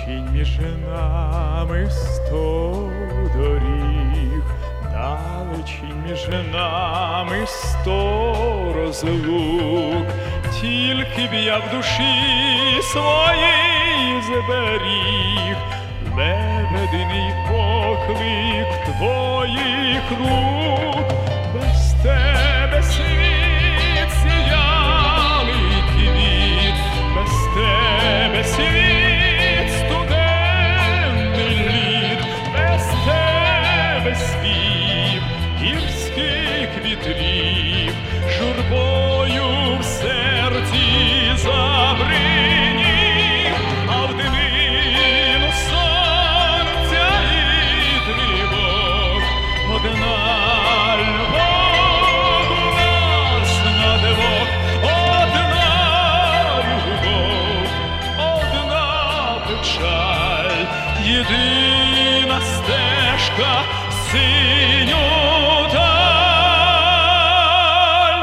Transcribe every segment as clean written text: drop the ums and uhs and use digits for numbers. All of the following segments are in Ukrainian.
Далечінь між нами 100 доріг, далечінь між нами 100 розлук, тільки б я в душі своїй зберіг лебединий поклик твоїх рук. Без тебе світ сіялий квіт, без тебе світ студенний лід, без тебе спів гірських вітрів, журбою в серці забринів, а в днину сонця і тривог одна любов у нас на двох, одна любов, одна печаль, єдина стежка синю даль.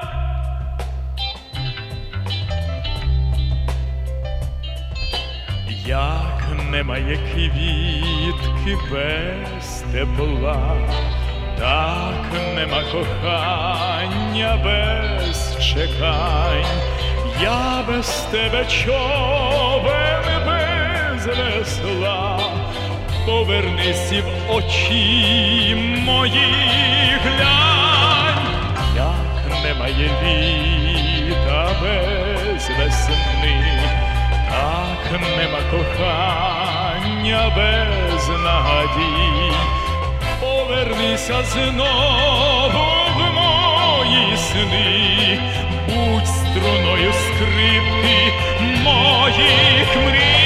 Як немає квітки без тепла, так нема кохання без чекань. Я без тебе човен без весла, повернись і в очі мої глянь. Як немає літа без весни, так нема кохання без надій. Повернися знову в мої сни, будь струною скрипки моїх мрій.